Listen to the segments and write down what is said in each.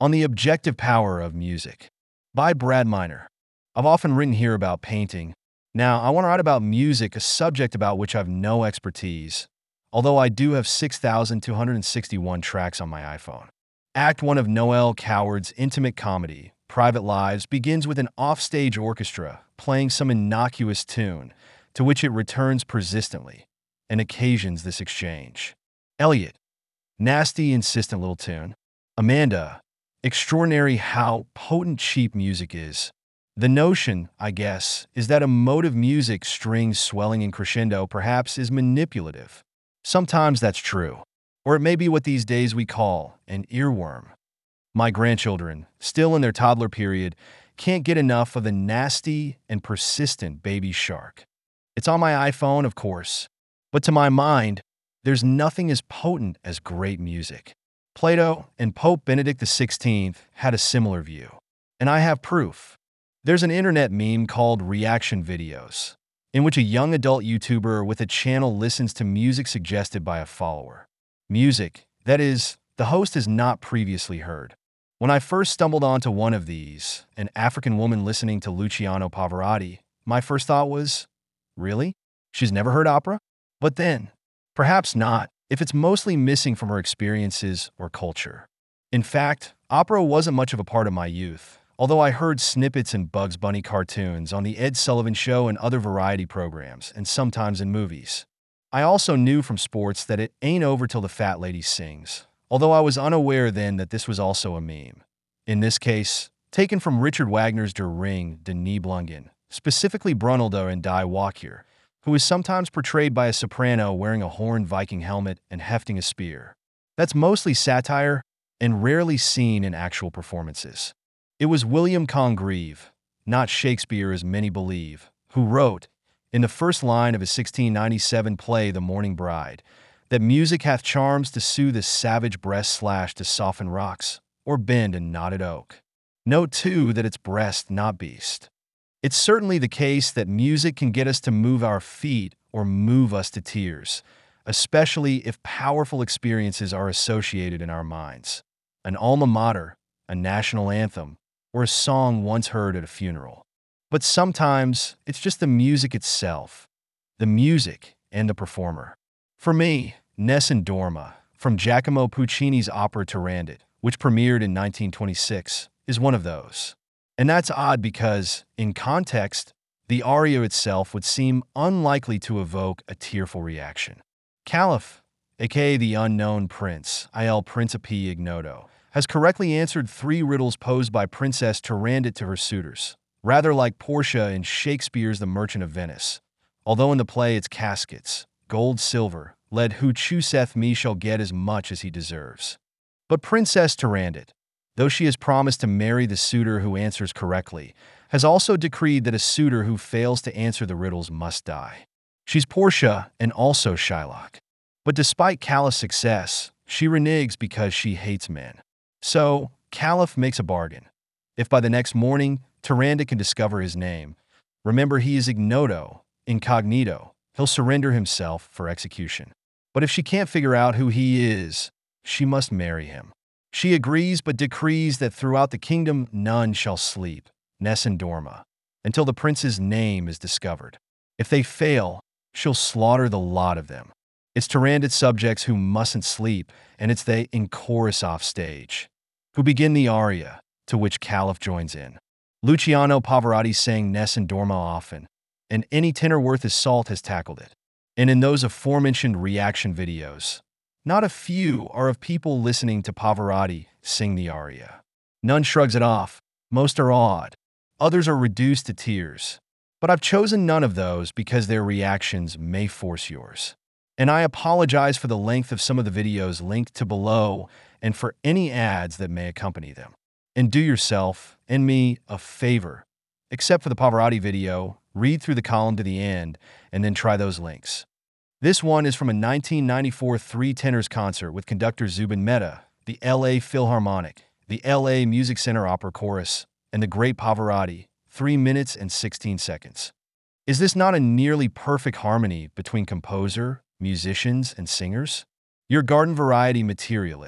On the Objective Power of Music by Brad Miner. I've often written here about painting. Now, I want to write about music, a subject about which I have no expertise, although I do have 6,261 tracks on my iPhone. Act 1 of Noel Coward's intimate comedy, Private Lives, begins with an offstage orchestra playing some innocuous tune, to which it returns persistently, and occasions this exchange. Elliot, nasty, insistent little tune. Amanda, extraordinary how potent cheap music is. The notion, I guess, is that emotive music, strings swelling in crescendo, perhaps is manipulative. Sometimes that's true. Or it may be what these days we call an earworm. My grandchildren, still in their toddler period, can't get enough of the nasty and persistent Baby Shark. It's on my iPhone, of course, but to my mind, there's nothing as potent as great music. Plato and Pope Benedict XVI had a similar view, and I have proof. There's an internet meme called reaction videos, in which a young adult YouTuber with a channel listens to music suggested by a follower. Music, that is, the host has not previously heard. When I first stumbled onto one of these, an African woman listening to Luciano Pavarotti, my first thought was, really? She's never heard opera? But then, perhaps not, if it's mostly missing from her experiences or culture. In fact, opera wasn't much of a part of my youth, although I heard snippets in Bugs Bunny cartoons, on The Ed Sullivan Show and other variety programs, and sometimes in movies. I also knew from sports that it ain't over till the fat lady sings, although I was unaware then that this was also a meme. In this case, taken from Richard Wagner's Der Ring, Der Nibelungen, specifically Brunhilde and Die Walküre, who is sometimes portrayed by a soprano wearing a horned Viking helmet and hefting a spear. That's mostly satire and rarely seen in actual performances. It was William Congreve, not Shakespeare as many believe, who wrote, in the first line of his 1697 play The Morning Bride, that music hath charms to soothe a savage breast slash to soften rocks, or bend a knotted oak. Note too that it's breast, not beast. It's certainly the case that music can get us to move our feet or move us to tears, especially if powerful experiences are associated in our minds. An alma mater, a national anthem, or a song once heard at a funeral. But sometimes it's just the music itself, the music and the performer. For me, Nessun Dorma, from Giacomo Puccini's opera Turandot, which premiered in 1926, is one of those. And that's odd because, in context, the aria itself would seem unlikely to evoke a tearful reaction. Caliph, aka the unknown prince, il principe ignoto, has correctly answered 3 riddles posed by Princess Turandot to her suitors, rather like Portia in Shakespeare's The Merchant of Venice, although in the play it's caskets, gold, silver, lead, who chooseth me shall get as much as he deserves. But Princess Turandot, though she has promised to marry the suitor who answers correctly, has also decreed that a suitor who fails to answer the riddles must die. She's Portia and also Shylock. But despite Caliph's success, she reneges because she hates men. So, Caliph makes a bargain. If by the next morning, Turandot can discover his name, remember he is ignoto, incognito, he'll surrender himself for execution. But if she can't figure out who he is, she must marry him. She agrees but decrees that throughout the kingdom none shall sleep, Nessun Dorma, until the prince's name is discovered. If they fail, she'll slaughter the lot of them. It's Turandot's subjects who mustn't sleep, and it's they in chorus off stage, who begin the aria, to which Caliph joins in. Luciano Pavarotti sang Nessun Dorma often, and any tenor worth his salt has tackled it. And in those aforementioned reaction videos, not a few are of people listening to Pavarotti sing the aria. None shrugs it off, most are awed, others are reduced to tears. But I've chosen none of those because their reactions may force yours. And I apologize for the length of some of the videos linked to below and for any ads that may accompany them. And do yourself and me a favor. Except for the Pavarotti video, read through the column to the end and then try those links. This one is from a 1994 Three Tenors concert with conductor Zubin Mehta, the LA Philharmonic, the LA Music Center Opera Chorus, and the great Pavarotti, 3 minutes and 16 seconds. Is this not a nearly perfect harmony between composer, musicians, and singers? Your garden variety materialist,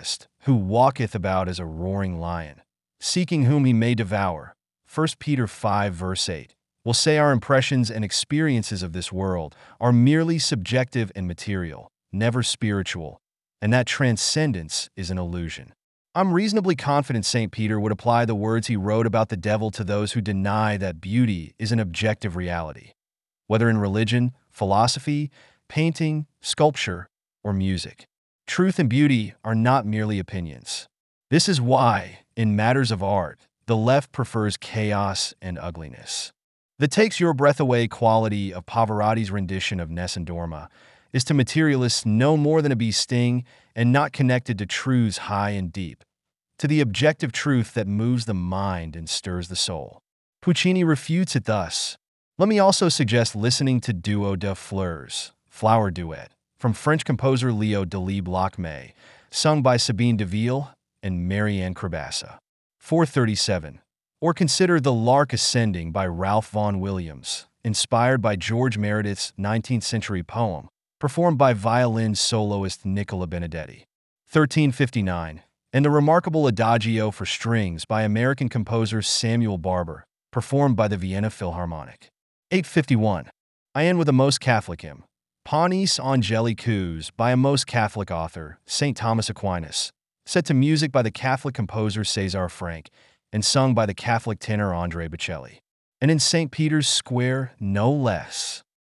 who walketh about as a roaring lion, seeking whom he may devour. 1 Peter 5 verse 8 will say our impressions and experiences of this world are merely subjective and material, never spiritual, and that transcendence is an illusion. I'm reasonably confident St. Peter would apply the words he wrote about the devil to those who deny that beauty is an objective reality, whether in religion, philosophy, painting, sculpture, or music. Truth and beauty are not merely opinions. This is why, in matters of art, the left prefers chaos and ugliness. The takes your breath away quality of Pavarotti's rendition of Nessun Dorma is to materialists no more than a bee sting and not connected to truths high and deep, to the objective truth that moves the mind and stirs the soul. Puccini refutes it thus. Let me also suggest listening to Duo de Fleurs, Flower Duet, from French composer Leo Delibes-Lacmé, sung by Sabine Deville and Marianne Crabassa. 437. Or consider The Lark Ascending by Ralph Vaughan Williams, inspired by George Meredith's 19th-century poem, performed by violin soloist Nicola Benedetti. 1359. And the remarkable Adagio for strings by American composer Samuel Barber, performed by the Vienna Philharmonic. 851. I end with a most Catholic hymn, Panis Angelicus by a most Catholic author, St. Thomas Aquinas, set to music by the Catholic composer César Franck and sung by the Catholic tenor André Bocelli. And in St. Peter's Square, no less.